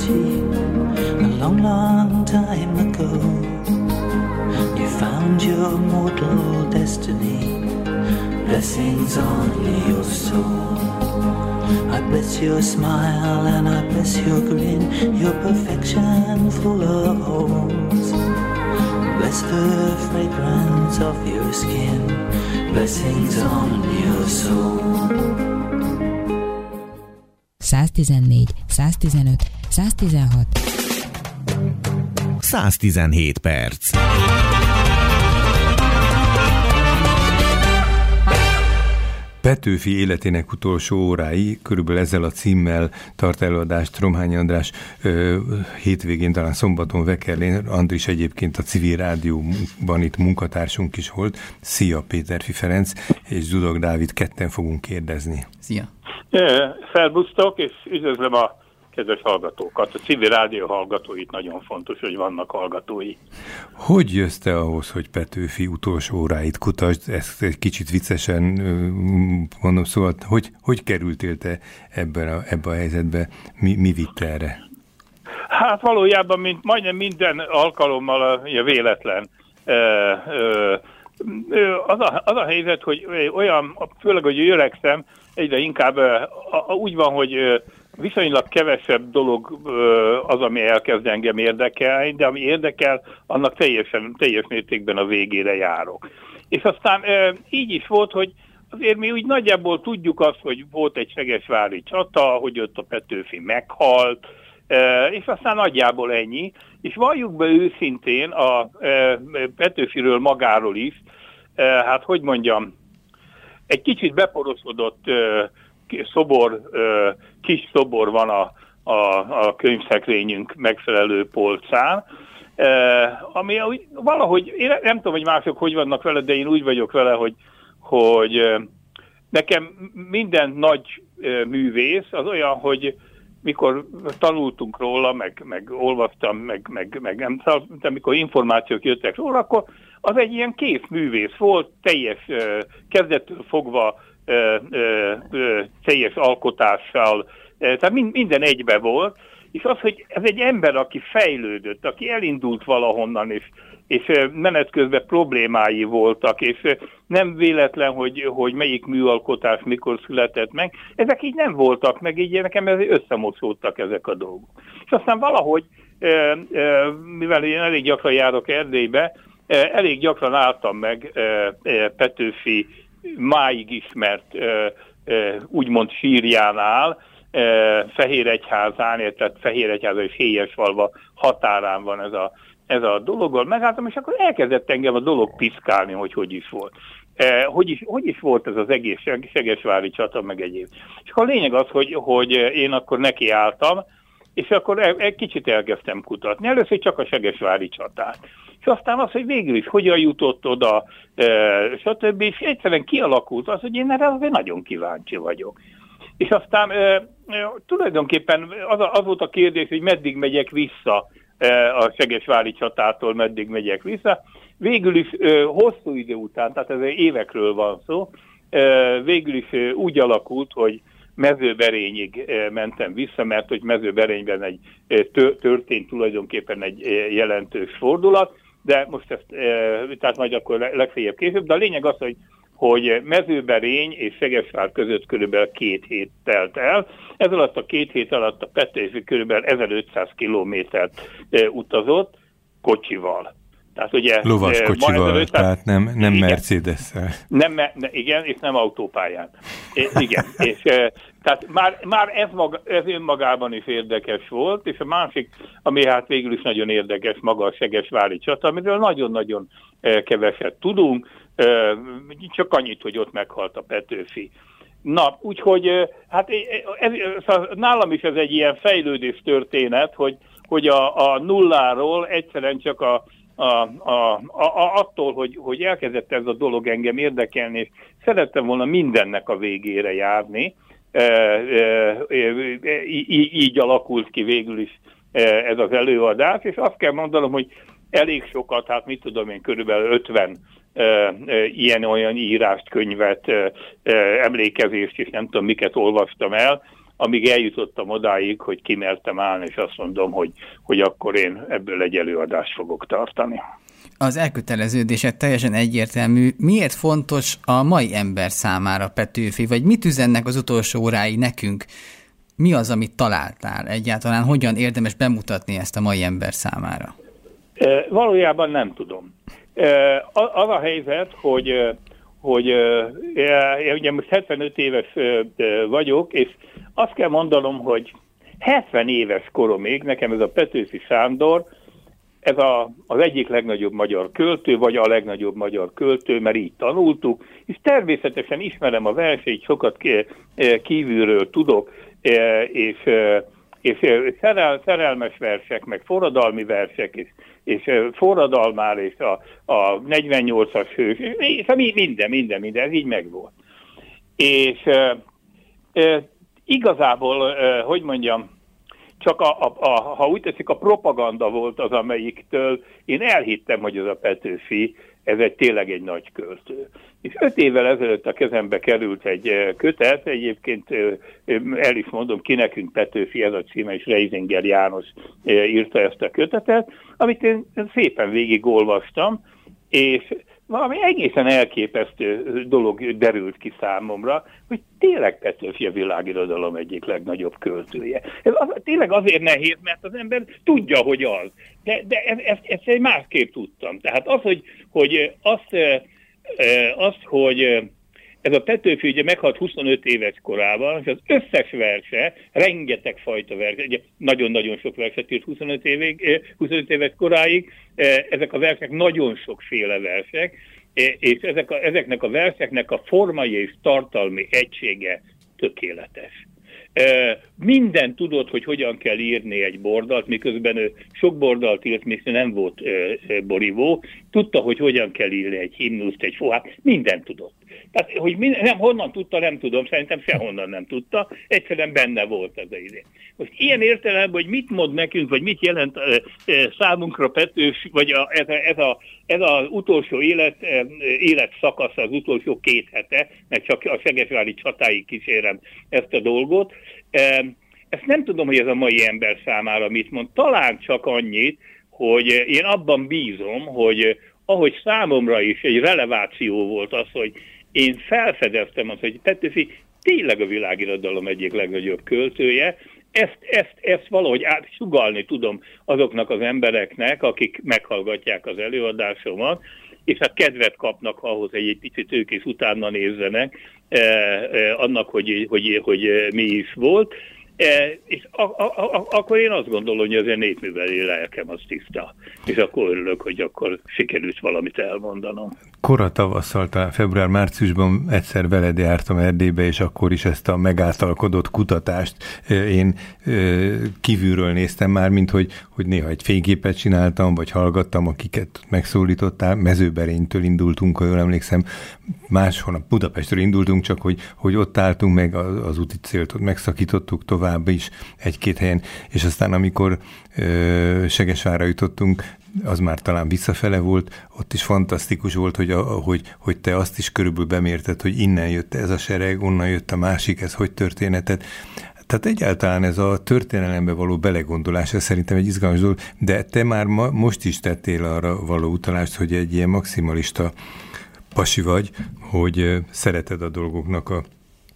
eternity. A long, long time ago, you found your mortal destiny. Blessings on your soul. I bless your smile and I bless your grin, your perfection full of holes. Bless the fragrance of your skin. Blessings on your soul. 114, 115, 116 117 perc. Petőfi életének utolsó órái, körülbelül ezzel a címmel tart előadást Romhányi András, hétvégén, talán szombaton Vekerlén. Andris egyébként a Civil Rádióban itt munkatársunk is volt. Szia, Péterfi Ferenc és Zudog Dávid, ketten fogunk kérdezni. Szia! Szerbusztok, és üdvözlöm a kedves hallgatókat. A Civil Rádió hallgatóit nagyon fontos, hogy vannak hallgatói. Hogy jössz te ahhoz, hogy Petőfi utolsó óráit kutasd? Ezt egy kicsit viccesen mondom, szóval hogy kerültél te ebbe a helyzetbe? Mi vitt erre? Hát valójában majdnem minden alkalommal véletlen. Az a helyzet, hogy olyan, főleg, hogy öregszem, egyre inkább úgy van, hogy viszonylag kevesebb dolog az, ami elkezd engem érdekelni, de ami érdekel, annak teljes mértékben a végére járok. És aztán így is volt, hogy azért mi úgy nagyjából tudjuk azt, hogy volt egy segesvári csata, hogy ott a Petőfi meghalt, és aztán nagyjából ennyi. És valljuk be őszintén a Petőfiről magáról is, hát hogy mondjam, egy kicsit beporosodott kis szobor van a könyvszekrényünk megfelelő polcán, ami valahogy, én nem tudom, hogy mások hogy vannak vele, de én úgy vagyok vele, hogy nekem minden nagy művész az olyan, hogy mikor tanultunk róla, meg olvastam, meg nem tudom, de amikor információk jöttek róla, akkor az egy ilyen kész művész volt, teljes kezdettől fogva teljes alkotással, tehát minden egybe volt, és az, hogy ez egy ember, aki fejlődött, aki elindult valahonnan, és menet közben problémái voltak, és nem véletlen, hogy melyik műalkotás mikor született meg, ezek így nem voltak meg, így nekem összemosódtak ezek a dolgok. És aztán valahogy, mivel én elég gyakran járok Erdélybe, elég gyakran álltam meg Petőfi máig ismert úgymond sírjánál, Fehéregyházán, tehát Fehéregyháza és Héjesfalva határán van ez a dologgal. Megálltam, és akkor elkezdett engem a dolog piszkálni, hogy is volt. Hogy is volt ez az egész segesvári csata, meg egyéb. És akkor a lényeg az, hogy én akkor nekiálltam, és akkor egy kicsit elkezdtem kutatni. Először csak a segesvári csatát. És aztán az, hogy végül is hogyan jutott oda, stb. És egyszerűen kialakult az, hogy én erre azért nagyon kíváncsi vagyok. És aztán tulajdonképpen az volt a kérdés, hogy meddig megyek vissza a segesvári csatától, meddig megyek vissza. Végül is hosszú idő után, tehát ez évekről van szó, végül is úgy alakult, hogy Mezőberényig mentem vissza, mert hogy Mezőberényben történt tulajdonképpen egy jelentős fordulat, de most ezt, tehát majd akkor legfeljebb később, de a lényeg az, hogy Mezőberény és Segesvár között körülbelül 2 hét telt el. Ez alatt a 2 hét alatt a Petőfi körülbelül 1500 kilométert utazott kocsival. Tehát ugye lovas kocsival, tehát nem Mercedes-szel. Igen, és nem autópályán. Igen, és tehát már ez önmagában is érdekes volt, és a másik, ami hát végül is nagyon érdekes, maga a segesvári csata, amiről nagyon-nagyon keveset tudunk, csak annyit, hogy ott meghalt a Petőfi. Na, úgyhogy hát nálam is ez egy ilyen fejlődés történet, hogy a nulláról egyszerűen csak attól, hogy elkezdett ez a dolog engem érdekelni, és szerettem volna mindennek a végére járni, így alakult ki végül is ez az előadás, és azt kell mondanom, hogy elég sokat, hát mit tudom én, körülbelül 50 ilyen-olyan írást, könyvet, emlékezést, és nem tudom miket olvastam el amíg eljutottam odáig, hogy kimertem állni, és azt mondom, hogy akkor én ebből egy előadást fogok tartani. Az elköteleződésed teljesen egyértelmű. Miért fontos a mai ember számára Petőfi, vagy mit üzennek az utolsó óráig nekünk? Mi az, amit találtál egyáltalán? Hogyan érdemes bemutatni ezt a mai ember számára? Valójában nem tudom. Az a helyzet, hogy ugye most 75 éves vagyok, és azt kell mondanom, hogy 70 éves koromig nekem ez a Petőfi Sándor, ez az egyik legnagyobb magyar költő, vagy a legnagyobb magyar költő, mert így tanultuk, és természetesen ismerem a verseit, sokat kívülről tudok, és szerelmes versek, meg forradalmi versek, és forradalmár, és a 48-as hős, és minden, ez így megvolt. És igazából, hogy mondjam, csak ha úgy teszik, a propaganda volt az, amelyiktől én elhittem, hogy ez a Petőfi, ez tényleg egy nagy költő. És 5 évvel ezelőtt a kezembe került egy kötet, egyébként el is mondom, ki nekünk Petőfi, ez a címe, és Reisinger János írta ezt a kötetet, amit én szépen végigolvastam, és valami egészen elképesztő dolog derült ki számomra, hogy tényleg Petőfi a világirodalom egyik legnagyobb költője. Ez tényleg azért nehéz, mert az ember tudja, hogy az. De ezt egy másképp tudtam. Tehát hogy ez a Petőfi ugye meghalt 25 éves korában, és az összes verse, rengeteg fajta verse, ugye nagyon-nagyon sok verset írt 25 éves koráig, ezek a versek nagyon sokféle versek, és ezeknek a verseknek a formai és tartalmi egysége tökéletes. Minden tudott, hogy hogyan kell írni egy bordalt, miközben ő sok bordalt írt, még nem volt borívó, tudta, hogy hogyan kell írni egy himnuszt, egy fohát, mindent tudott. Tehát, hogy honnan tudta, nem tudom, szerintem sehonnan nem tudta, egyszerűen benne volt ez az idő. Most ilyen értelemben, hogy mit mond nekünk, vagy mit jelent számunkra Petőfi, vagy ez az utolsó életszakasz, az utolsó 2 hete, mert csak a segesvári csatáig kísérem ezt a dolgot. Ezt nem tudom, hogy ez a mai ember számára mit mond. Talán csak annyit, hogy én abban bízom, hogy ahogy számomra is egy releváció volt az, hogy én felfedeztem azt, hogy Petőfi tényleg a világirodalom egyik legnagyobb költője, ezt valahogy sugallni tudom azoknak az embereknek, akik meghallgatják az előadásomat, és hát kedvet kapnak ahhoz, hogy egy picit ők is utána nézzenek annak, hogy mi is volt. És akkor én azt gondolom, hogy az a népműveli lelkem az tiszta. És akkor örülök, hogy akkor sikerült valamit elmondanom. Kora tavasszal, talán február-márciusban egyszer veled jártam Erdélybe, és akkor is ezt a megáltalkodott kutatást én kívülről néztem már, mint hogy néha egy fényképet csináltam, vagy hallgattam, akiket megszólítottál. Mezőberénytől indultunk, ha jól emlékszem, máshol Budapestről indultunk, csak hogy ott álltunk meg, az úti célt ott megszakítottuk tovább is 1-2 helyen, és aztán amikor Segesvárra jutottunk, az már talán visszafele volt, ott is fantasztikus volt, hogy te azt is körülbelül bemérted, hogy innen jött ez a sereg, onnan jött a másik, ez hogy történetet. Tehát egyáltalán ez a történelembe való belegondolás, ez szerintem egy izgalmas dolog, de te már most is tettél arra való utalást, hogy egy ilyen maximalista pasi vagy, hogy szereted a dolgoknak a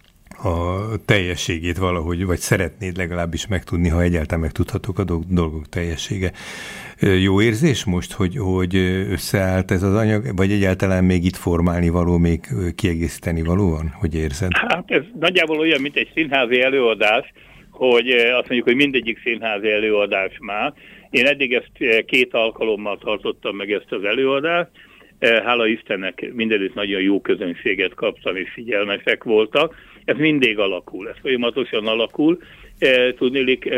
teljességét valahogy, vagy szeretnéd legalábbis megtudni, ha egyáltalán megtudhatók a dolgok teljessége. Jó érzés most, hogy összeállt ez az anyag, vagy egyáltalán még itt formálni való, még kiegészíteni való van? Hogy érzed? Hát ez nagyjából olyan, mint egy színházi előadás, hogy azt mondjuk, hogy mindegyik színházi előadás már. Én eddig ezt 2 alkalommal tartottam meg ezt az előadást. Hála Istennek mindenütt nagyon jó közönséget kaptam, és figyelmesek voltak. Ez mindig alakul, ez folyamatosan alakul. Tudniillik,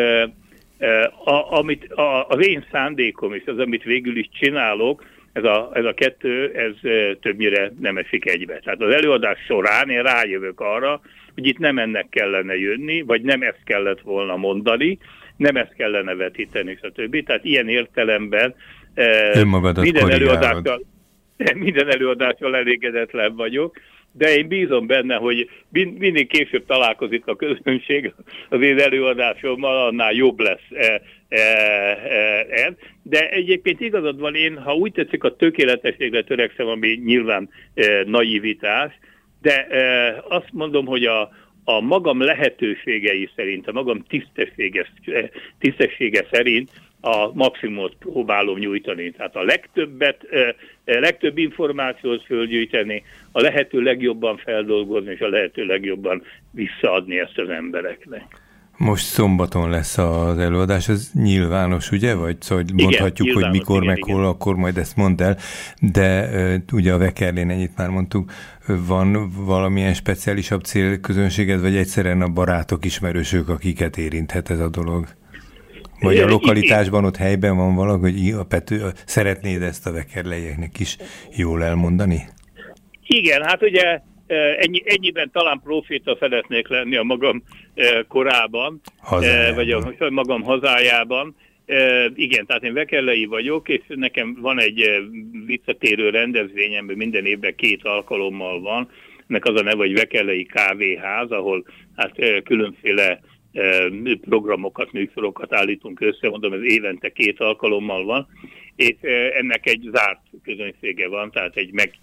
az én szándékom és az, amit végül is csinálok, ez a 2, ez többnyire nem esik egybe. Tehát az előadás során én rájövök arra, hogy itt nem ennek kellene jönni, vagy nem ezt kellett volna mondani, nem ezt kellene vetíteni, stb. Tehát ilyen értelemben minden előadással elégedetlen vagyok, de én bízom benne, hogy mindig később találkozik a közönség az én előadásommal, annál jobb lesz ez. De egyébként igazad van, én, ha úgy tetszik, a tökéletességre törekszem, ami nyilván naivitás, de azt mondom, hogy a magam lehetőségei szerint, a magam tisztessége szerint a maximumot próbálom nyújtani. Tehát a legtöbb információt fölgyűjteni, a lehető legjobban feldolgozni, és a lehető legjobban visszaadni ezt az embereknek. Most szombaton lesz az előadás, ez nyilvános, ugye? Vagy szóval mondhatjuk, igen, hogy mikor, meg hol, akkor majd ezt mondd el, de ugye a Vekerlén ennyit már mondtuk, van valamilyen speciálisabb célközönséged, vagy egyszerűen a barátok, ismerősök, akiket érinthet ez a dolog? Vagy a lokalitásban, ott helyben van valahogy, hogy szeretnéd ezt a vekerleieknek is jól elmondani? Igen, hát ugye ennyiben talán proféta szeretnék lenni a magam korában, vagy a magam hazájában. Igen, tehát én vekerlei vagyok, és nekem van egy visszatérő rendezvényem, minden évben 2 alkalommal van. Ennek az a neve, hogy Vekerlei Kávéház, ahol hát különféle programokat, műsorokat állítunk össze, mondom, ez évente 2 alkalommal van, és ennek egy zárt közönsége van, tehát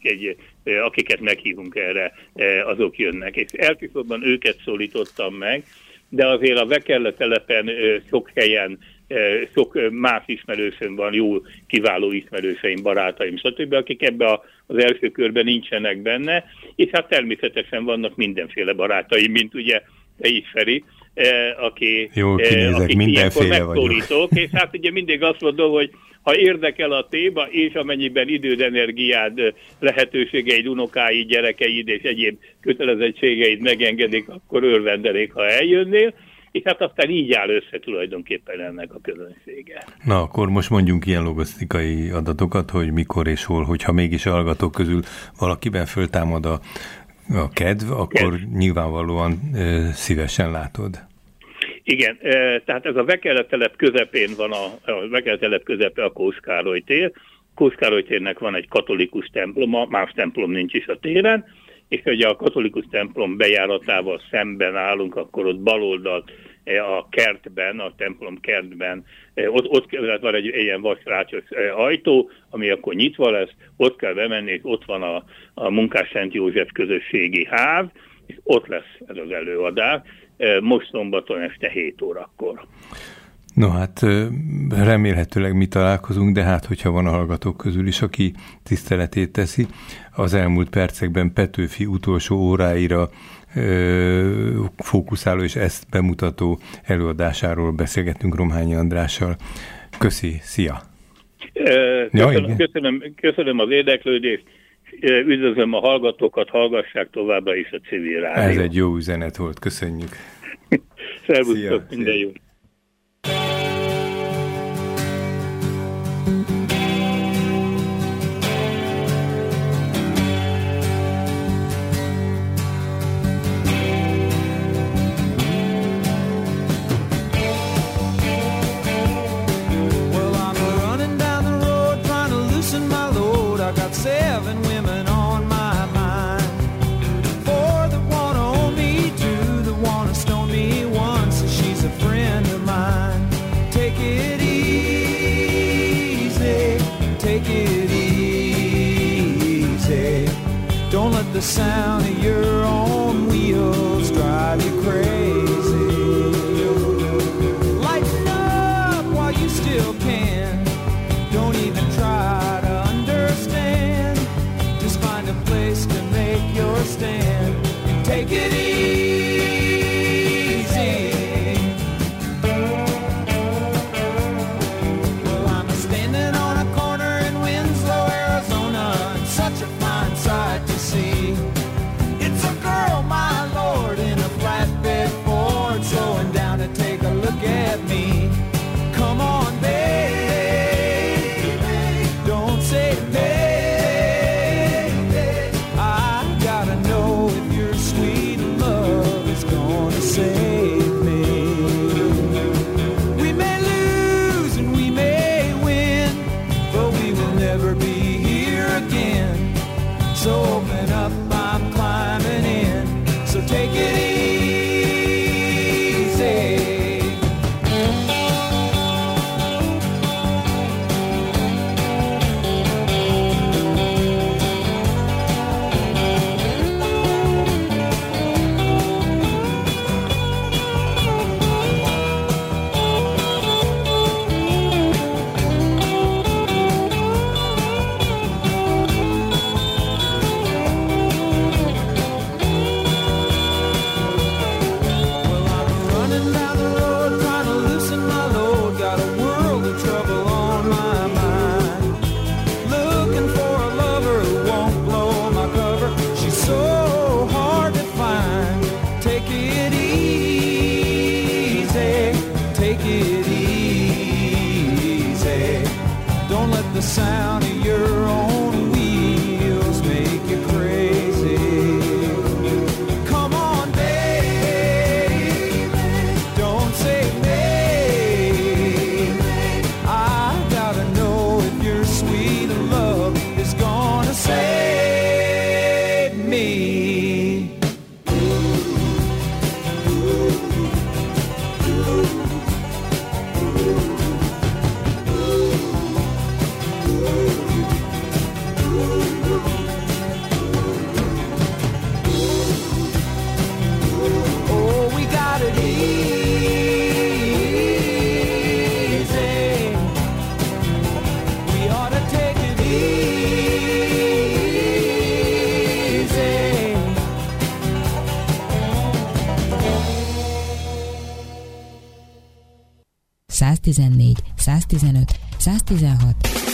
akiket meghívunk erre, azok jönnek. És elsősorban őket szólítottam meg, de azért a Vekerle telepen sok helyen, sok más ismerősöm van, jó, kiváló ismerőseim, barátaim, stb., akik ebbe az első körben nincsenek benne, és hát természetesen vannak mindenféle barátaim, mint ugye te is, Feri, akik ilyenkor megszólítok, és hát ugye mindig azt mondom, hogy ha érdekel a téma, és amennyiben időd, energiád, lehetőségeid, unokáid, gyerekeid és egyéb kötelezettségeid megengedik, akkor örvendenék, ha eljönnél, és hát aztán így áll össze tulajdonképpen ennek a közönsége. Na, akkor most mondjunk ilyen logisztikai adatokat, hogy mikor és hol, hogyha mégis a hallgatók közül valakiben föltámad a kedv, akkor nyilvánvalóan szívesen látod. Igen, tehát ez a Vekerle telep közepén van, a Vekerle telep közepe a Kós Károly tér. Kós Károly térnek van egy katolikus temploma, más templom nincs is a téren, és ugye a katolikus templom bejáratával szemben állunk, akkor ott baloldalt a kertben, a templom kertben, ott van egy ilyen vasrácsos ajtó, ami akkor nyitva lesz, ott kell bemenni, és ott van a Munkás Szent József közösségi ház, és ott lesz ez az előadás, most szombaton este 7 órakor. No hát remélhetőleg mi találkozunk, de hát hogyha van a hallgatók közül is, aki tiszteletét teszi, az elmúlt percekben Petőfi utolsó óráira fókuszáló és ezt bemutató előadásáról beszélgettünk Romhányi Andrással. Köszi, szia! Köszönöm az érdeklődést, üdvözlöm a hallgatókat, hallgassák továbbra is a civil rádiót. Ez egy jó üzenet volt, köszönjük! Szervusztok, minden jó! The sound of your own wheels drive you crazy. Lighten up while you still can. Don't even try to understand. Just find a place to make your stand and take it easy. Well, I'm standing on a corner in Winslow, Arizona, and such a fine sight to see. the sound of your own wheels make you crazy. Come on, baby, don't say maybe. I gotta know if your sweet love is gonna save me. ...114, 115, 116...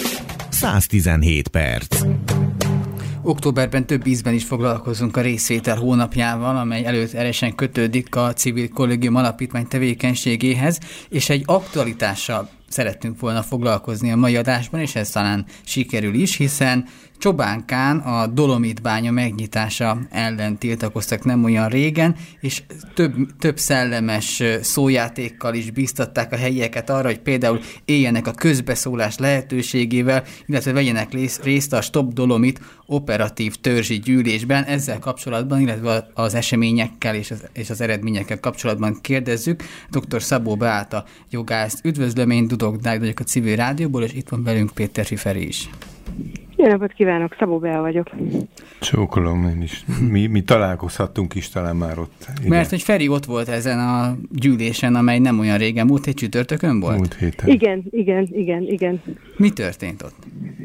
117 perc. Októberben több ízben is foglalkozunk a részvétel hónapjával, amely előtt erősen kötődik a Civil Kollégium Alapítvány tevékenységéhez, és egy aktualitással szerettünk volna foglalkozni a mai adásban, és ez talán sikerül is, hiszen Csobánkán a Dolomitbánya megnyitása ellen tiltakoztak nem olyan régen, és több szellemes szójátékkal is bíztatták a helyieket arra, hogy például éljenek a közbeszólás lehetőségével, illetve vegyenek részt a Stop Dolomit operatív törzsi gyűlésben. Ezzel kapcsolatban, illetve az eseményekkel és az eredményekkel kapcsolatban kérdezzük dr. Szabó Beáta jogászt. Üdvözlöm, én Dudok Dávid vagyok a Civil Rádióból, és itt van velünk Péter Feri is. Jó napot kívánok, Szabó Bea vagyok. Csókolom én is. Mi találkozhattunk is talán már ott. Igen. Mert hogy Feri ott volt ezen a gyűlésen, amely nem olyan régen, múlt hét csütörtökön volt? Múlt héten. Igen. Mi történt ott?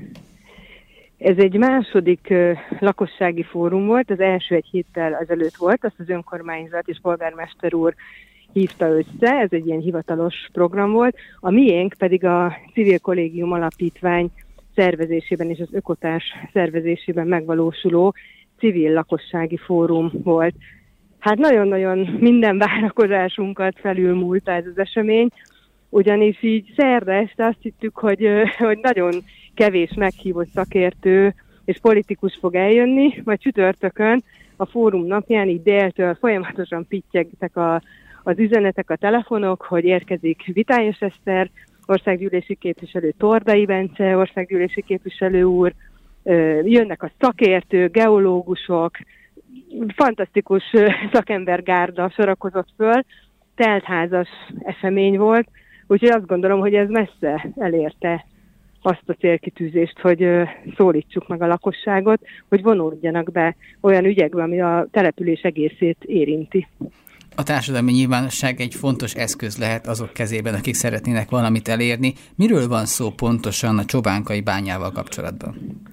Ez egy második lakossági fórum volt, az első egy héttel ezelőtt volt, azt az önkormányzat és polgármester úr hívta össze, ez egy ilyen hivatalos program volt, a miénk pedig a Civil Kollégium Alapítvány szervezésében és az Ökotárs szervezésében megvalósuló civil lakossági fórum volt. Hát nagyon-nagyon minden várakozásunkat felülmúlta ez az esemény, ugyanis így szerda este azt hittük, hogy nagyon kevés meghívott szakértő és politikus fog eljönni, majd csütörtökön a fórum napján így déltől folyamatosan pittyegtek az üzenetek, a telefonok, hogy érkezik Vitályos Eszter, országgyűlési képviselő, Tordai Bence, országgyűlési képviselő úr, jönnek a szakértők, geológusok, fantasztikus szakembergárda sorakozott föl, teltházas esemény volt, úgyhogy azt gondolom, hogy ez messze elérte azt a célkitűzést, hogy szólítsuk meg a lakosságot, hogy vonódjanak be olyan ügyekbe, ami a település egészét érinti. A társadalmi nyilvánosság egy fontos eszköz lehet azok kezében, akik szeretnének valamit elérni. Miről van szó pontosan a csobánkai bányával kapcsolatban?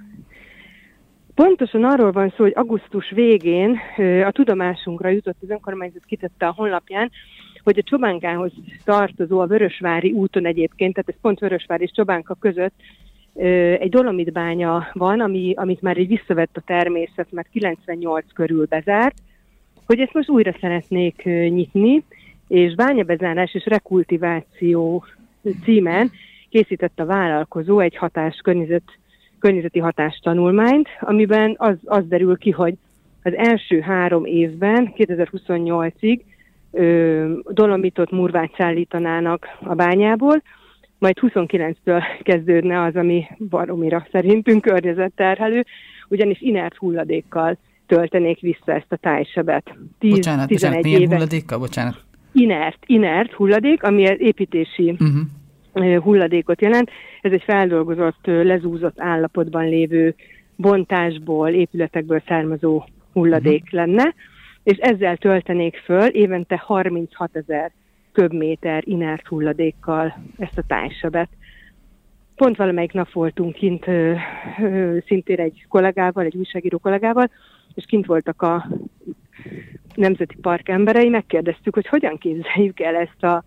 Pontosan arról van szó, hogy augusztus végén a tudomásunkra jutott, az önkormányzat kitette a honlapján, hogy a Csobánkához tartozó, a Vörösvári úton egyébként, tehát ez pont Vörösvár és Csobánka között egy dolomitbánya van, amit már így visszavett a természet, mert 98 körül bezárt, hogy ezt most újra szeretnék nyitni, és bányabezárás és rekultiváció címen készített a vállalkozó egy környezeti hatástanulmányt, amiben az derül ki, hogy az első 3 évben, 2028-ig dolomitot, murvát szállítanának a bányából, majd 29-től kezdődne az, ami baromira szerintünk környezetterhelő, ugyanis inert hulladékkal töltenék vissza ezt a tájsebet. Bocsánat, milyen hulladékkal? Bocsánat. Inert hulladék, ami az építési hulladékot jelent. Ez egy feldolgozott, lezúzott állapotban lévő bontásból, épületekből származó hulladék lenne, és ezzel töltenék föl évente 36 000 köbméter inert hulladékkal ezt a tájsebet. Pont valamelyik nap voltunk kint szintén egy kollégával, egy újságíró kollégával, és kint voltak a Nemzeti Park emberei, megkérdeztük, hogy hogyan képzeljük el ezt a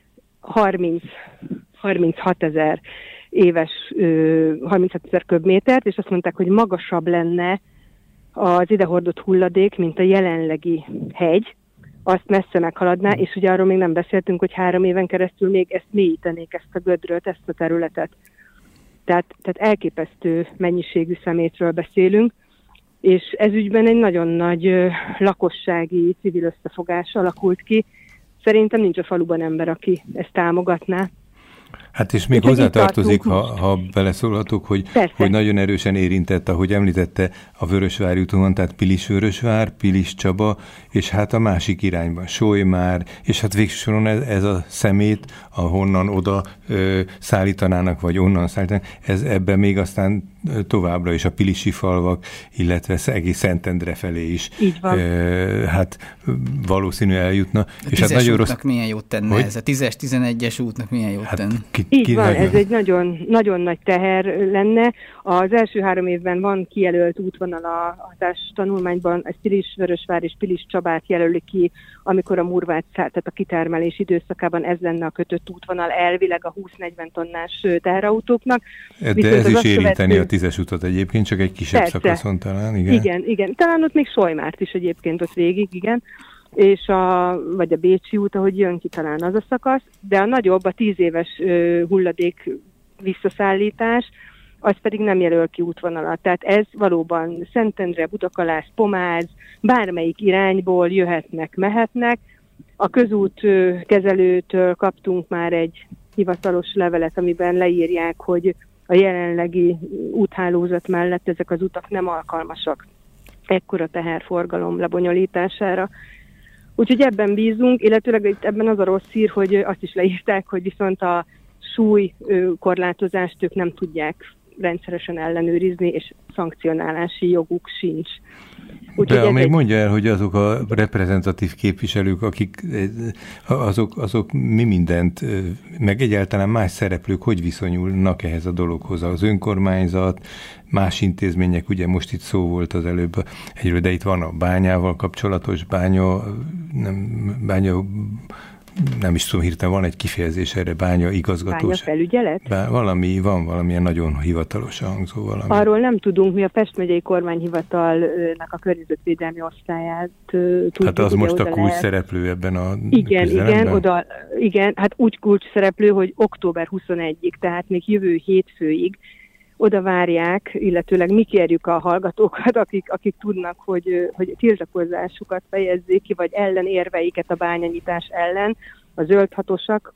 36 000 éves 36 000 köbmétert, és azt mondták, hogy magasabb lenne az idehordott hulladék, mint a jelenlegi hegy, azt messze meghaladná, és ugye arról még nem beszéltünk, hogy 3 éven keresztül még ezt mélyítenék, ezt a gödröt, ezt a területet. Tehát elképesztő mennyiségű szemétről beszélünk, és ez ügyben egy nagyon nagy lakossági civil összefogás alakult ki. Szerintem nincs a faluban ember, aki ezt támogatná. Hát és még hozzátartozik, ha beleszólhatok, hogy nagyon erősen érintett, ahogy említette, a Vörösvári úton, tehát Pilis-Vörösvár, Pilis-Csaba, és hát a másik irányban Solymár, és hát végső soron ez a szemét, ahonnan oda szállítanának, vagy onnan szállítanának, ez ebben még aztán továbbra is a pilisi falvak, illetve egész Szentendre felé is. Így van. Hát valószínű eljutna. A és 10-es hát nagyon útnak milyen jót tenne ez? A 10-es, 11-es útnak milyen jót tenne? Így van, ez egy nagyon, nagyon nagy teher lenne. Az első 3 évben van kijelölt útvonal a tanulmányban, ez Pilis-Vörösvár és Pilis-Csabát jelöli ki, amikor a Murvát, tehát a kitermelés időszakában ez lenne a kötött útvonal elvileg a 20-40 tonnás teherautóknak. De ez is érinteni a 10-es utat egyébként, csak egy kisebb szakaszon talán, igen? Igen. Talán ott még Solymárt is egyébként ott végig, igen. És vagy a Bécsi út, ahogy jön ki talán az a szakasz, de a nagyobb, a 10 éves hulladék visszaszállítás, az pedig nem jelöl ki útvonalat. Tehát ez valóban Szentendre, Budakalász, Pomáz, bármelyik irányból jöhetnek, mehetnek. A közút kezelőtől kaptunk már egy hivatalos levelet, amiben leírják, hogy a jelenlegi úthálózat mellett ezek az utak nem alkalmasak ekkora teherforgalom lebonyolítására. Úgyhogy ebben bízunk, illetőleg itt ebben az a rossz hír, hogy azt is leírták, hogy viszont a súlykorlátozást ők nem tudják rendszeresen ellenőrizni, és szankcionálási joguk sincs. De még mondja el, hogy azok a reprezentatív képviselők, akik azok mi mindent, meg egyáltalán más szereplők, hogy viszonyulnak ehhez a dologhoz? Az önkormányzat, más intézmények, ugye most itt szó volt az előbb egyről, de itt van a bányával kapcsolatos nem is tudom hirtelen, van egy kifejezés erre, bánya igazgatóság. Bányafelügyelet? Van valamilyen nagyon hivatalosan hangzó valami. Arról nem tudunk, mi a Pest megyei kormányhivatalnak a környezetvédelmi osztályát tudjuk. Hát az most a kulcs szereplő ebben a küzdelemben? Igen, hát úgy kulcs szereplő, hogy október 21-ig, tehát még jövő hétfőig oda várják, illetőleg mi kérjük a hallgatókat, akik tudnak, hogy tiltakozásukat fejezzék ki, vagy ellenérveiket a bányanyitás ellen, a zöldhatosak,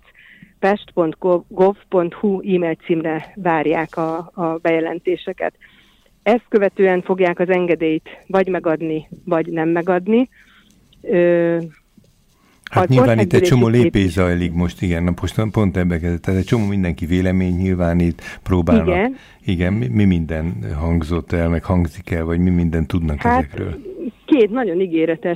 pest.gov.hu e-mail címre várják a bejelentéseket. Ezt követően fogják az engedélyt vagy megadni, vagy nem megadni. Hát nyilván itt egy csomó lépés zajlik most, igen, pont ebbe kezdett. Tehát egy csomó mindenki vélemény nyilvánít, próbálnak. Igen, mi minden hangzott el, meg hangzik el, vagy mi minden tudnak ezekről? 2 nagyon ígéretes,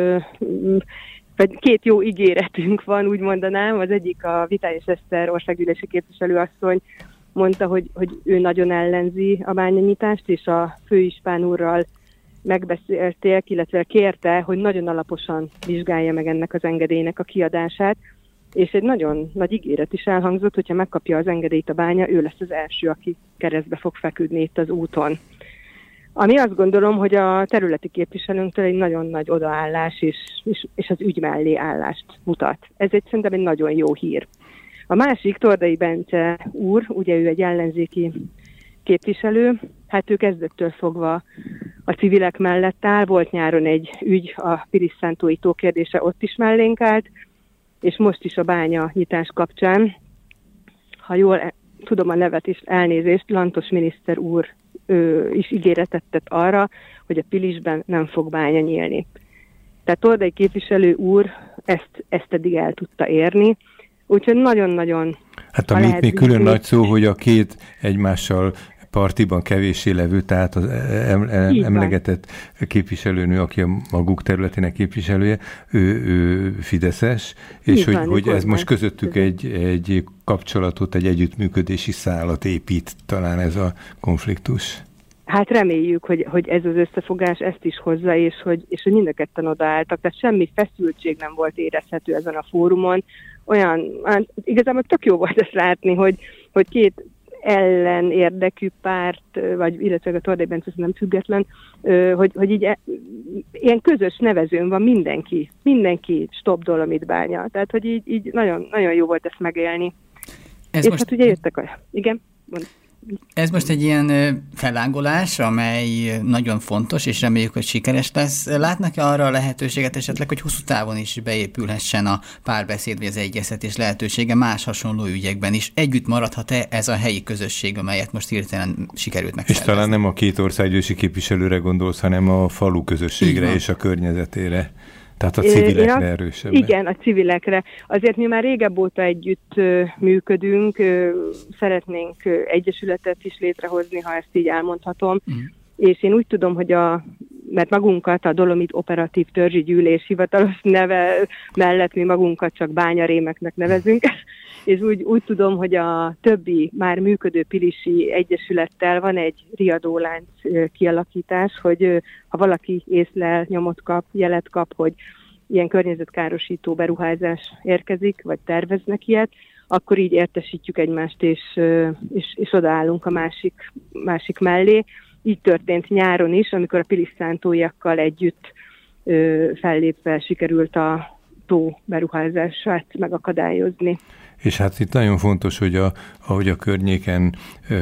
vagy 2 jó ígéretünk van, úgy mondanám. Az egyik a Vitályos Eszter országgyűlési képviselőasszony mondta, hogy ő nagyon ellenzi a bányanyitást, és a főispán úrral megbeszélték, illetve kérte, hogy nagyon alaposan vizsgálja meg ennek az engedélynek a kiadását, és egy nagyon nagy ígéret is elhangzott, hogyha megkapja az engedélyt a bánya, ő lesz az első, aki keresztbe fog feküdni itt az úton. Ami azt gondolom, hogy a területi képviselőnktől egy nagyon nagy odaállás és az ügy mellé állást mutat. Ez szerintem egy nagyon jó hír. A másik, Tordai Bence úr, ugye ő egy ellenzéki képviselő, hát ő kezdettől fogva a civilek mellett áll, volt nyáron egy ügy, a Pilis-Szántói tó kérdése ott is mellénk állt, és most is a bánya nyitás kapcsán, ha jól tudom a nevet is, elnézést, Lantos miniszter úr is ígéretet tett arra, hogy a Pilisben nem fog bánya nyílni. Tehát Tordai képviselő úr ezt eddig el tudta érni, úgyhogy nagyon-nagyon... Hát amit még külön nagy szó, hogy a 2 egymással partiban kevéssé levő, tehát az emlegetett képviselőnő, aki a maguk területének képviselője, ő fideszes, és hogy ez most közöttük egy kapcsolatot, egy együttműködési szálat épít talán ez a konfliktus. Hát reméljük, hogy ez az összefogás ezt is hozza, és hogy mind a ketten odaálltak. Tehát semmi feszültség nem volt érezhető ezen a fórumon. Igazából tök jó volt ezt látni, hogy 2 ellen érdekű párt, vagy illetve a Tordai Bence nem független, hogy így ilyen közös nevezőn van mindenki stop Dolomit Bánya. Tehát, hogy így nagyon, nagyon jó volt ezt megélni. És most... hát ugye jöttek igen? Ez most egy ilyen fellángolás, amely nagyon fontos, és reméljük, hogy sikeres lesz. Látnak-e arra a lehetőséget esetleg, hogy hosszú távon is beépülhessen a párbeszéd vagy az egyeztetés lehetősége más hasonló ügyekben is? Együtt maradhat-e ez a helyi közösség, amelyet most hirtelen sikerült megszervezni? És talán nem a két országgyűlési képviselőre gondolsz, hanem a falu közösségre és a környezetére. Tehát a civilekre erősebben. Igen, a civilekre. Azért mi már régebb óta együtt működünk, szeretnénk egyesületet is létrehozni, ha ezt így elmondhatom. És én úgy tudom, hogy mert magunkat a Dolomit Operatív Törzsi Gyűlés hivatalos neve mellett mi magunkat csak bányarémeknek nevezünk, és úgy tudom, hogy a többi már működő pilisi egyesülettel van egy riadólánc kialakítás, hogy ha valaki észlel, nyomot kap, jelet kap, hogy ilyen környezetkárosító beruházás érkezik, vagy terveznek ilyet, akkor így értesítjük egymást, és odaállunk a másik mellé. Így történt nyáron is, amikor a pilisszántóiakkal együtt fellépve sikerült a tó beruházását megakadályozni. És hát itt nagyon fontos, hogy ahogy a környéken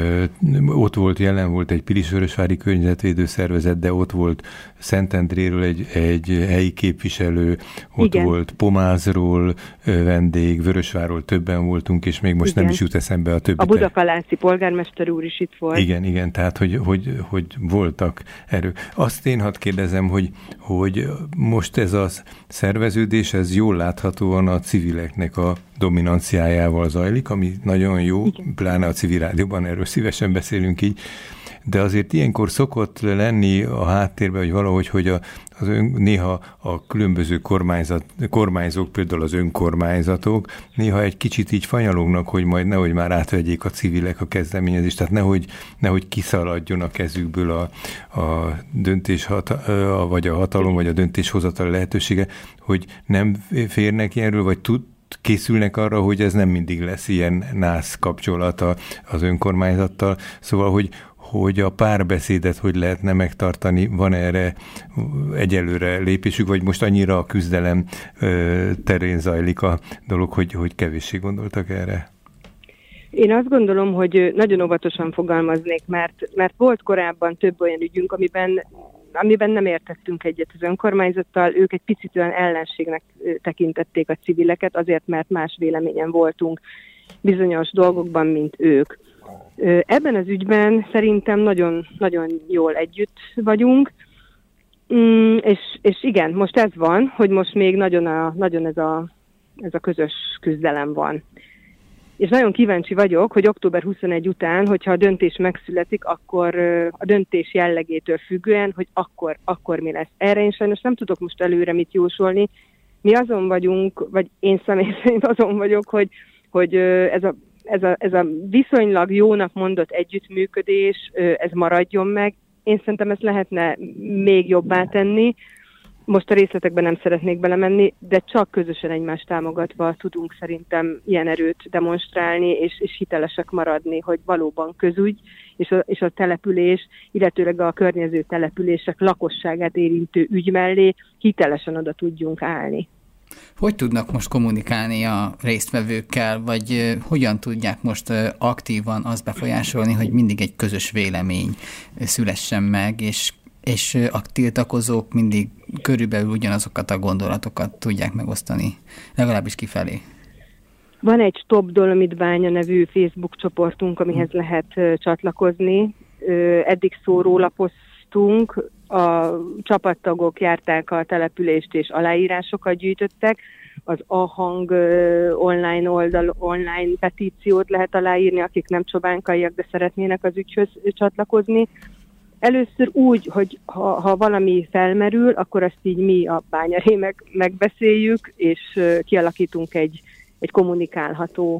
ott jelen volt egy pilisvörösvári környezetvédő szervezet, de ott volt Szentendréről egy helyi képviselő, ott igen. Volt Pomázról vendég, Vörösvárról többen voltunk, és még most igen. Nem is jut eszembe a többi. A Budakalászi polgármester úr is itt volt. Igen, tehát hogy voltak erők. Azt én hadd kérdezem, hogy most ez a szerveződés, ez jól láthatóan a civileknek a dominanciájával zajlik, ami nagyon jó, igen. Pláne a civil rádióban, erről szívesen beszélünk így, de azért ilyenkor szokott lenni a háttérben, hogy valahogy, hogy néha a különböző kormányzók, például az önkormányzatok, néha egy kicsit így fanyalognak, hogy majd nehogy már átvegyék a civilek a kezdeményezést, tehát nehogy kiszaladjon a kezükből a döntés vagy a hatalom, vagy a döntéshozatal lehetősége, hogy nem férnek ilyenről, vagy készülnek arra, hogy ez nem mindig lesz ilyen nász kapcsolata az önkormányzattal. Szóval, hogy a párbeszédet hogy lehetne megtartani, van erre egyelőre lépésük, vagy most annyira a küzdelem terén zajlik a dolog, hogy kevéssé gondoltak erre? Én azt gondolom, hogy nagyon óvatosan fogalmaznék, mert volt korábban több olyan ügyünk, amiben nem értettünk egyet az önkormányzattal, ők egy picit olyan ellenségnek tekintették a civileket, azért, mert más véleményen voltunk bizonyos dolgokban, mint ők. Ebben az ügyben szerintem nagyon, nagyon jól együtt vagyunk, és igen, most ez van, hogy most még nagyon ez a közös küzdelem van. És nagyon kíváncsi vagyok, hogy október 21 után, hogyha a döntés megszületik, akkor a döntés jellegétől függően, hogy akkor mi lesz. Erre én sajnos nem tudok most előre mit jósolni. Mi azon vagyunk, vagy én személy szerint azon vagyok, hogy ez a viszonylag jónak mondott együttműködés, ez maradjon meg. Én szerintem ezt lehetne még jobbá tenni. Most a részletekben nem szeretnék belemenni, de csak közösen egymást támogatva tudunk szerintem ilyen erőt demonstrálni, és hitelesek maradni, hogy valóban közügy, és a település, illetőleg a környező települések lakosságát érintő ügy mellé hitelesen oda tudjunk állni. Hogy tudnak most kommunikálni a résztvevőkkel, vagy hogyan tudják most aktívan azt befolyásolni, hogy mindig egy közös vélemény szülessen meg, és a tiltakozók mindig körülbelül ugyanazokat a gondolatokat tudják megosztani, legalábbis kifelé? Van egy Stop Dolomit Bánya nevű Facebook csoportunk, amihez lehet csatlakozni. Eddig szórólapoztunk, a csapattagok járták a települést és aláírásokat gyűjtöttek. Az A-hang online petíciót lehet aláírni, akik nem csobánkaiak, de szeretnének az ügyhöz csatlakozni. Először úgy, hogy ha valami felmerül, akkor azt így mi a bányarémek megbeszéljük, és kialakítunk egy kommunikálható